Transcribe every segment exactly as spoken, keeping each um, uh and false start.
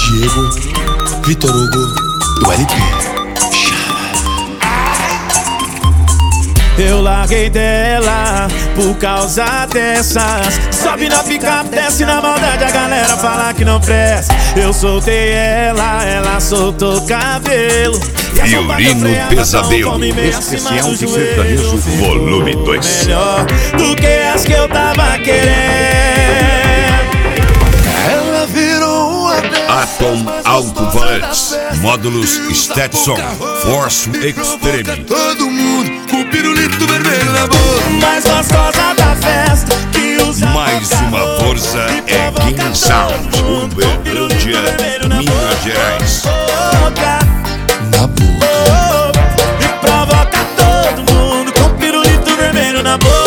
Diego, Vitor Hugo e o L P. Eu larguei dela por causa dessas. Sobe na picape, desce na maldade, a galera fala que não presta. Eu soltei ela, ela soltou o cabelo. Violino Pesadelo, especial de sertanejo, volume dois. Melhor do que as que eu tava querendo. Ela virou uma Atom Alto-Falantes, módulos Stetson, Force Extreme. todo mundo com pirulito vermelho na boca. Mais gostosa da festa que usa Mais uma força é King Sound, Uberlândia, Minas Gerais. Na boca. E provoca todo mundo com pirulito vermelho na boca.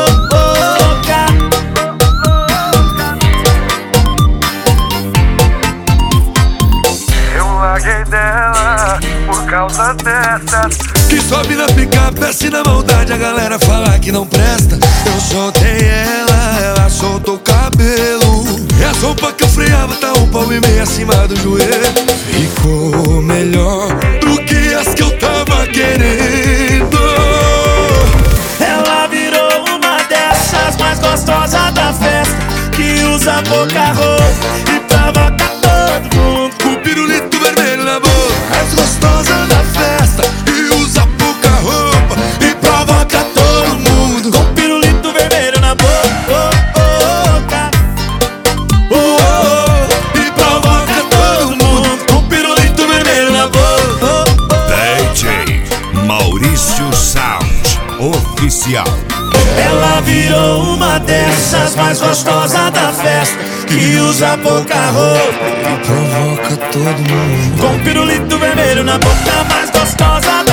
Eu larguei dela por causa dessas. Que sobe na picape, desce na maldade, a galera fala que não presta. Eu soltei ela, ela soltou o cabelo. E a roupa que eu freava tá um palmo e meio acima do joelho. Ficou melhor do que as que eu tava querendo. Ela virou uma dessas mais gostosas da festa que usa pouca roupa e provoca todo mundo. Com pirulito vermelho na boca, mais gostosa da festa e usa pouca roupa e provoca todo mundo. Com pirulito vermelho na boca. Oh, oh, e provoca todo mundo com pirulito vermelho na boca. D J Maurício Sound, oficial. Ela virou uma dessas mais gostosas da festa que usa pouca roupa E provoca todo mundo. com pirulito vermelho na boca, mais gostosa da